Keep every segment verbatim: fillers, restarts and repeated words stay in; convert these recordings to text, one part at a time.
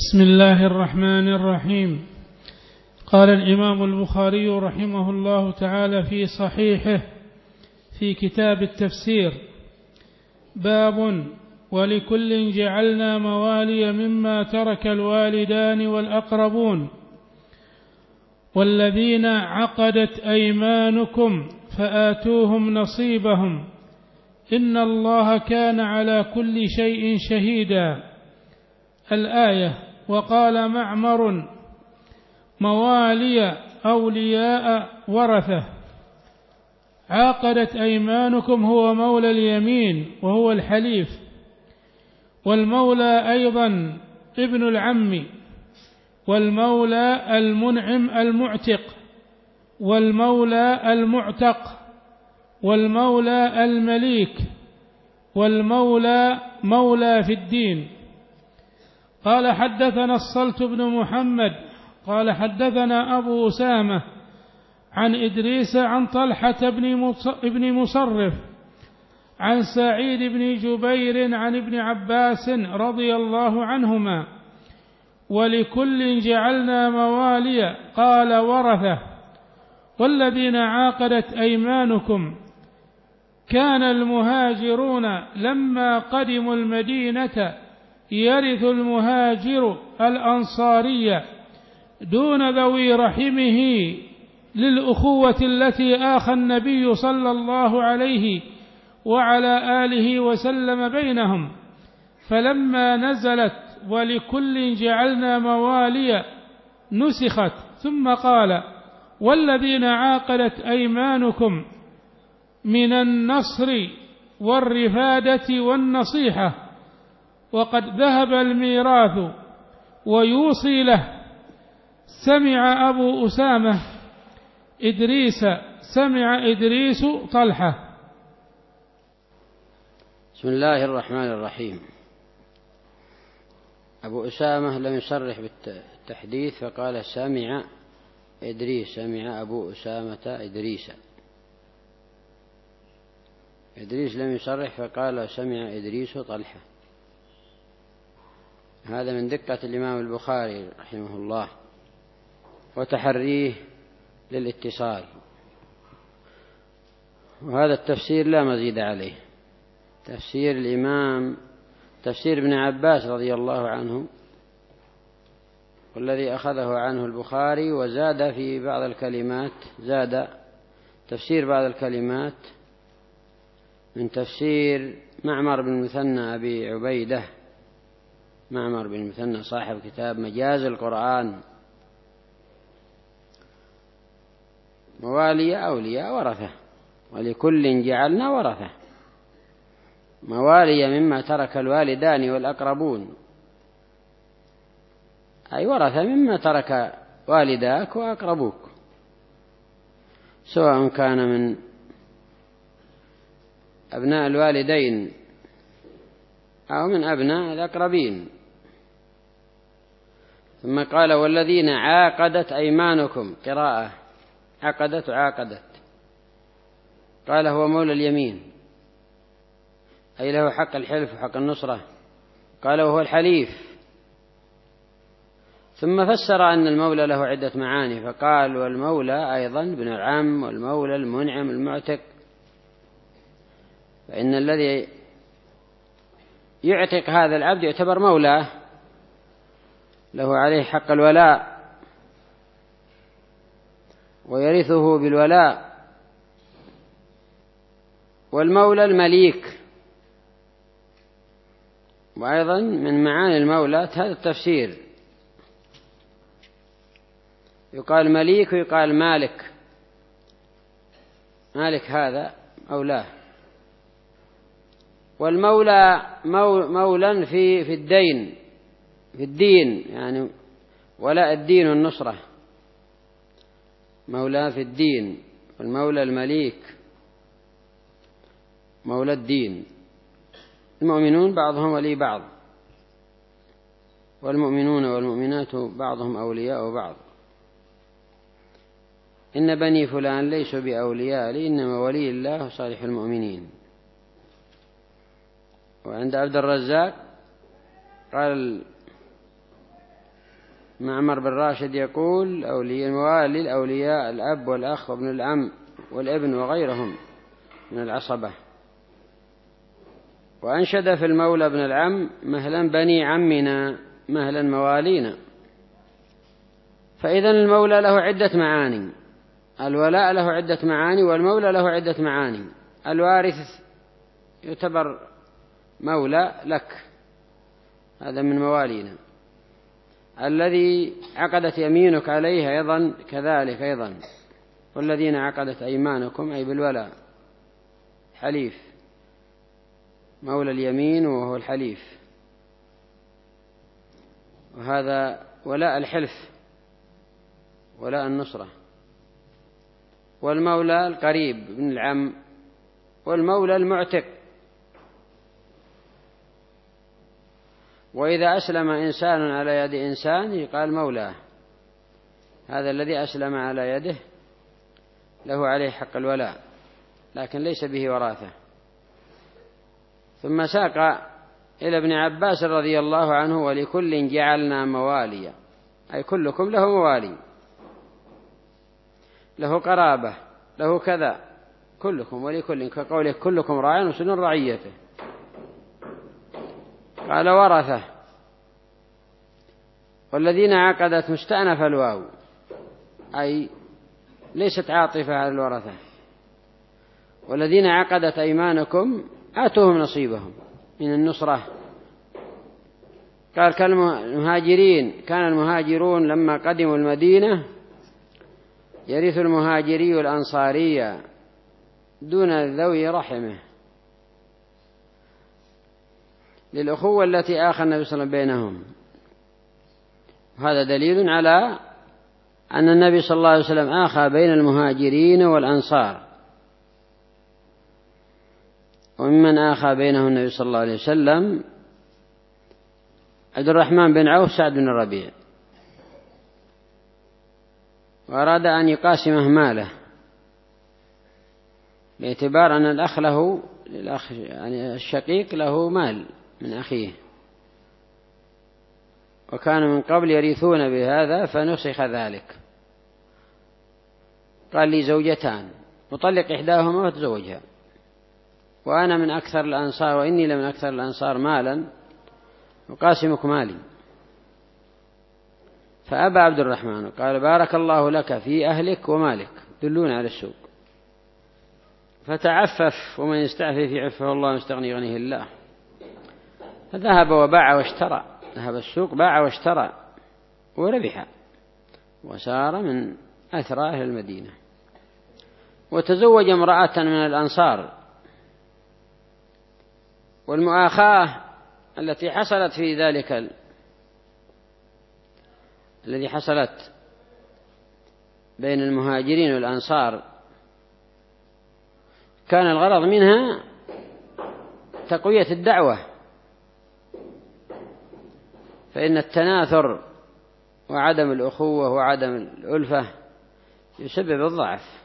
بسم الله الرحمن الرحيم. قال الإمام البخاري رحمه الله تعالى في صحيحه في كتاب التفسير: باب ولكل جعلنا موالي مما ترك الوالدان والأقربون والذين عقدت أيمانكم فآتوهم نصيبهم إن الله كان على كل شيء شهيدا. الآية. وقال معمر: موالي أولياء ورثة. عاقدت أيمانكم هو مولى اليمين وهو الحليف، والمولى أيضا ابن العم، والمولى المنعم المعتق، والمولى المعتق، والمولى المليك، والمولى مولى في الدين. قال: حدثنا الصلت بن محمد قال: حدثنا أبو أسامة عن إدريس عن طلحة بن مصرف عن سعيد بن جبير عن ابن عباس رضي الله عنهما: ولكل جعلنا موالي قال ورثة والذين عاقدت أيمانكم. كان المهاجرون لما قدموا المدينة يرث المهاجر الأنصاري دون ذوي رحمه للأخوة التي آخى النبي صلى الله عليه وعلى آله وسلم بينهم، فلما نزلت ولكل جعلنا موالي نسخت، ثم قال: والذين عاقدت أيمانكم من النصر والرفادة والنصيحة، وقد ذهب الميراث ويوصي له. سمع أبو أسامة إدريس سمع إدريس طلحة. بسم الله الرحمن الرحيم. أبو أسامة لم يصرح بالتحديث فقال: سمع إدريس، سمع أبو أسامة إدريس. إدريس لم يصرح فقال: سمع إدريس طلحة. هذا من دقة الإمام البخاري رحمه الله وتحريه للاتصال، وهذا التفسير لا مزيد عليه. تفسير الإمام تفسير ابن عباس رضي الله عنه، والذي أخذه عنه البخاري، وزاد في بعض الكلمات، زاد تفسير بعض الكلمات من تفسير معمر بن مثنى أبي عبيدة، معمر بن مثنى صاحب كتاب مجاز القرآن: موالي أولياء ورثة، ولكل جعلنا ورثة. موالي مما ترك الوالدان والأقربون، أي ورثة مما ترك والداك وأقربوك، سواء كان من أبناء الوالدين أو من أبناء الأقربين. ثم قال: والذين عاقدت أيمانكم، قراءة عقدت وعاقدت. قال: هو مولى اليمين، أي له حق الحلف وحق النصرة. قال: وهو الحليف. ثم فسر أن المولى له عدة معاني، فقال: والمولى أيضا ابن العم، والمولى المنعم المعتق. فإن الذي يعتق هذا العبد يعتبر مولاه، له عليه حق الولاء ويرثه بالولاء. والمولى المليك، وأيضا من معاني المولى هذا التفسير، يقال مليك ويقال مالك. مالك هذا مولاه. والمولى مولا في في الدين في الدين يعني ولاء الدين والنصرة، مولى في الدين. والمولى المليك مولى الدين. المؤمنون بعضهم ولي بعض، والمؤمنون والمؤمنات بعضهم أولياء بعض. إن بني فلان ليسوا بأولياء لي، إنما ولي الله صالح المؤمنين. وعند عبد الرزاق قال معمر بن راشد يقول: أولياء الموالي الأولياء الأب والأخ وابن العم والابن وغيرهم من العصبة. وأنشد في المولى ابن العم: مهلا بني عمنا مهلا موالينا. فإذا المولى له عدة معاني، الولاء له عدة معاني، والمولى له عدة معاني. الوارث يعتبر مولى لك، هذا من موالينا. الذي عقدت يمينك عليه أيضا كذلك أيضا. والذين عقدت أيمانكم أي بالولاء، حليف، مولى اليمين وهو الحليف، وهذا ولاء الحلف، ولاء النصرة. والمولى القريب من العم، والمولى المعتق. وإذا أسلم إنسان على يد إنسان يقال مولاه، هذا الذي أسلم على يده له عليه حق الولاء، لكن ليس به وراثة. ثم ساق إلى ابن عباس رضي الله عنه: ولكل جعلنا مواليا، أي كلكم له موالي، له قرابة، له كذا، كلكم ولكل، كقوله: كلكم راع وسن رعيته. قال: ورثة. والذين عقدت مستأنف الواو، أي ليست عاطفة على الورثة. والذين عقدت أيمانكم آتوهم نصيبهم من النصرة. قال: كالمهاجرين، كان المهاجرون لما قدموا المدينة يرث المهاجري الأنصاري دون ذوي رحمه، للأخوة التي آخى النبي صلى الله عليه وسلم بينهم. وهذا دليل على أن النبي صلى الله عليه وسلم آخى بين المهاجرين والأنصار. وممن آخى بينه النبي صلى الله عليه وسلم عبد الرحمن بن عوف سعد بن الربيع، وأراد أن يقاسمه ماله، باعتبار أن الأخ له الأخ يعني الشقيق له مال من أخيه، وكانوا من قبل يرثون بهذا فنسخ ذلك. قال: لي زوجتان، وطلق إحداهما وتزوجها، وأنا من أكثر الأنصار، وإني لمن أكثر الأنصار مالا، أقاسمك مالي. فأبى عبد الرحمن، قال: بارك الله لك في أهلك ومالك، دلون على السوق. فتعفف، ومن يستعفف يعفه الله، ويستغني يغنيه الله. فذهب وباع واشترى، ذهب السوق باع واشترى وربح، وسار من أثرى أهل المدينة. وتزوج امرأة من الأنصار. والمؤاخاة التي حصلت في ذلك ال... الذي حصلت بين المهاجرين والأنصار كان الغرض منها تقوية الدعوة، فإن التناثر وعدم الأخوة وعدم الألفة يسبب الضعف.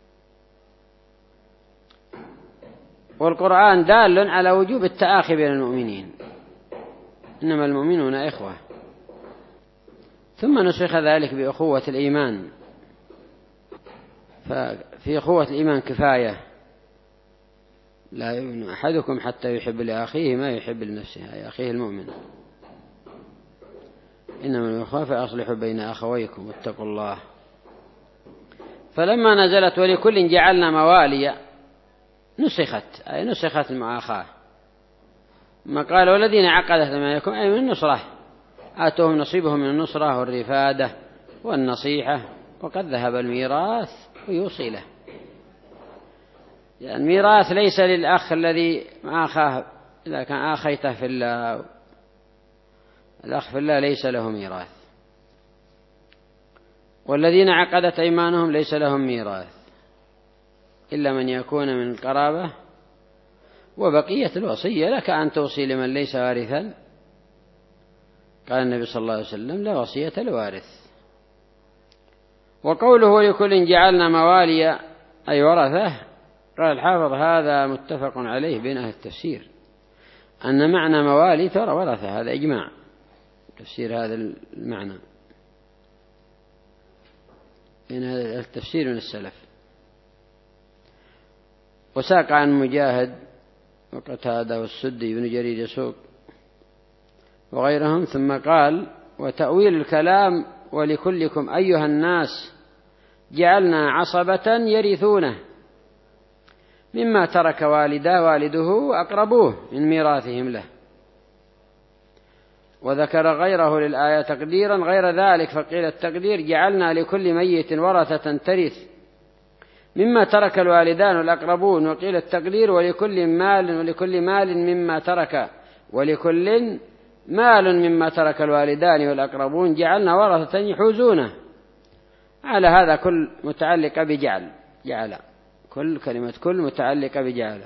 والقرآن دال على وجوب التآخي بين المؤمنين، إنما المؤمنون إخوة. ثم نسخ ذلك بأخوة الإيمان، ففي أخوة الإيمان كفاية، لا يؤمن أحدكم حتى يحب لأخيه ما يحب لنفسه، أي أخيه المؤمن. إنما الأخوة فأصلحوا بين أخويكم واتقوا الله. فلما نزلت ولكل جعلنا مواليا نسخت، أي نسخت المؤاخاة. ما قال: والذين عقدت أيمانكم أي من النصرة، آتوهم نصيبهم من النصرة والرفادة والنصيحة. وقد ذهب الميراث ويوصي له، يعني الميراث ليس للأخ الذي مع أخاه، إذا كان آخيته في الله، الأخ في الله ليس له ميراث. والذين عقدت أيمانهم ليس لهم ميراث إلا من يكون من القرابة. وبقية الوصية لك أن توصي لمن ليس وارثا. قال النبي صلى الله عليه وسلم: لا وصية لوارث. وقوله ولكل جعلنا مواليا أي ورثة، قال الحافظ: هذا متفق عليه بين أهل التفسير، أن معنى موالي ترى ورثة، هذا إجماع تفسير هذا المعنى. إن هذا التفسير من السلف. وساق عن مجاهد وقتادة والسدي بن جرير يسوق وغيرهم. ثم قال: وتأويل الكلام: ولكلكم أيها الناس جعلنا عصبة يرثونه مما ترك والده والده وأقربوه من ميراثهم له. وذكر غيره للآية تقديرا غير ذلك، فقيل التقدير: جعلنا لكل ميت ورثة ترث مما ترك الوالدان والأقربون. وقيل التقدير: ولكل مال ولكل مال مما ترك ولكل مال مما ترك الوالدان والأقربون جعلنا ورثة يحوزونه. على هذا كل متعلقة بجعل، جعل، كل كلمة كل متعلقة بجعل.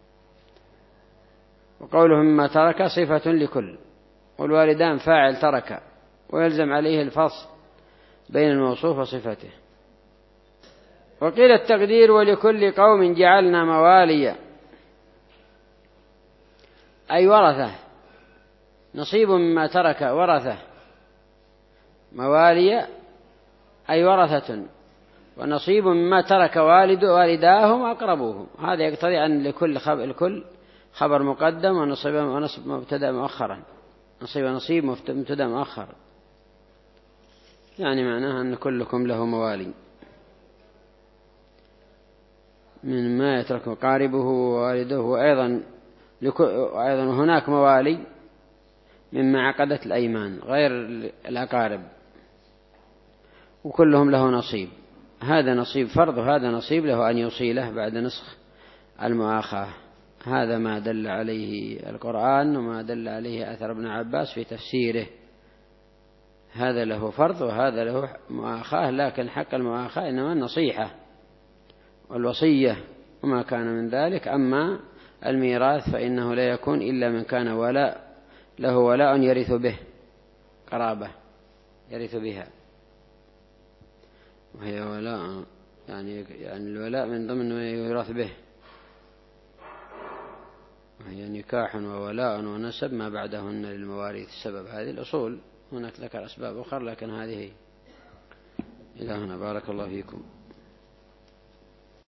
وقوله مما ترك صفة لكل، والوالدان فاعل ترك، ويلزم عليه الفصل بين الموصوف وصفته. وقيل التقدير: ولكل قوم جعلنا مواليا، أي ورثة، نصيب مما ترك ورثة، مواليا أي ورثة، ونصيب مما ترك والد والداهم وأقربوهم. هذا يقتضي أن لكل خبر, الكل خبر مقدم ونصيب ونصب مبتدأ مؤخرا، نصيب نصيب مبتدأ مؤخر، يعني معناها أن كلكم له موالي من ما يترك قاربه ووالده. وأيضا وأيضا هناك موالي مما عقدت الأيمان غير الأقارب، وكلهم له نصيب. هذا نصيب فرض وهذا نصيب له أن يوصيله بعد نسخ المؤاخاة. هذا ما دل عليه القرآن وما دل عليه أثر ابن عباس في تفسيره. هذا له فرض وهذا له مؤاخاة، لكن حق المؤاخاة إنما النصيحة والوصية وما كان من ذلك. أما الميراث فإنه لا يكون إلا من كان ولاء له ولاء يرث به، قرابة يرث بها، وهي ولاء يعني يعني الولاء من ضمن ما يرث به، وهي نكاح وولاء ونسب ما بعدهن للمواريث السبب. هذه الأصول. هناك ذكر أسباب أخرى لكن هذه إلى هنا. بارك الله فيكم.